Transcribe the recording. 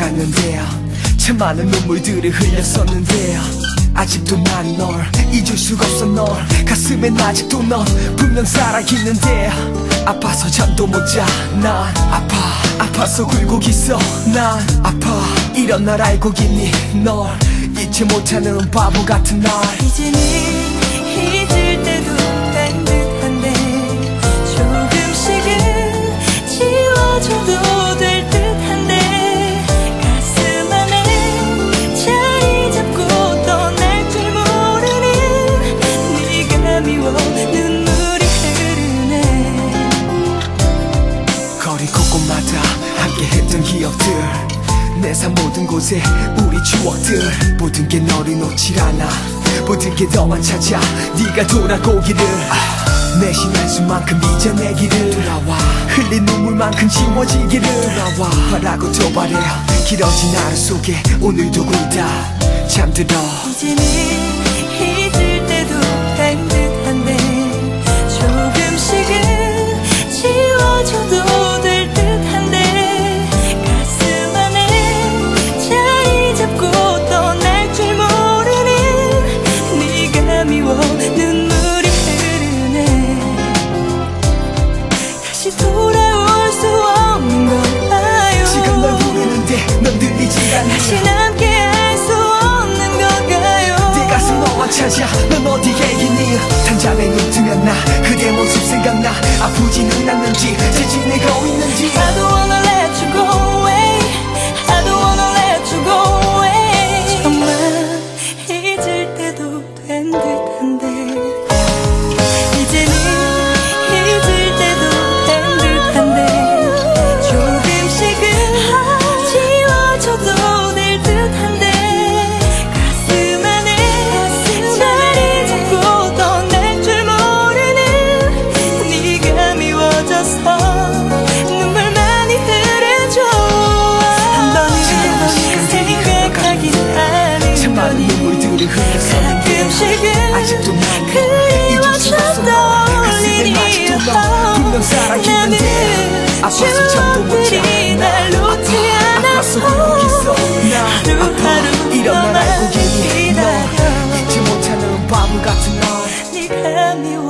않았는데 참 많은 눈물들을 흘렸었는데 아직도 난 널 잊을 수가 없어. 널 가슴엔 아직도 넌 분명 살아있는데 아파서 잠도 못 자. 난 아파서 굴고 있어. 난 아파 이런 날 알고 있니. 널 잊지 못하는 바보 같은 날 이제는 잊을 때도 된 듯한데 조금씩은 지워져도 될 듯한데 가슴 안에 자리 잡고 떠날 줄 모르는 네가 미워 눈물이 흐르네. 거리 곳곳마다 함께 했던 기억들 내 삶 모든 곳에 우리 추억들 모든 게 너를 놓질 않아. 모든 게 너만 찾아 네가 돌아오기를 내쉬는 한숨만큼 이제 내 길을 돌아와. 흘린 눈물만큼 지워지기를 돌아와. 바라고 또 바래 길어진 하루 속에 오늘도 굴다 잠들어. 이제는 잊을 때도 된 듯한데 조금씩은 지워져도 될 듯한데 가슴 안에 자리 잡고 떠날 줄 모르는 네가 미워 눈물이 흐르네. 다시 돌아올 수 없는 걸까요? 지금 널 부르는데 넌 들리지 않아. 다시 함께 할 수 없는 걸까요? 내 가슴 너만 찾아. 넌 어디에 있니. 단잠에 눈 뜨면 나 그대 모습 생각나. 아프지는 않는지 잘 지내고 있는지. I don't wanna let you go away. I don't wanna let you go away. 정말 잊을 때도 된 듯한데 이제는 잊을 때도 된 듯한데 조금씩은 지워져도 될 듯한데 가슴 안에 자리 잡고 떠날 줄 모르는 네가 미워져서 눈물만이 흐르죠. 한 번은 생각하긴 참 많은 하는 거니 눈물들을 흘렸었는데 가끔씩은 아직도 난 잊을 수가 없어. 널 가슴엔 아직도 넌 분명 살아있는데 아파서 잠도 못 자. 난 아파서 굴고 있어. 난 아파 이런 날 알고 있니. 널 잊지 못하는 바보 같은 널 네가 미워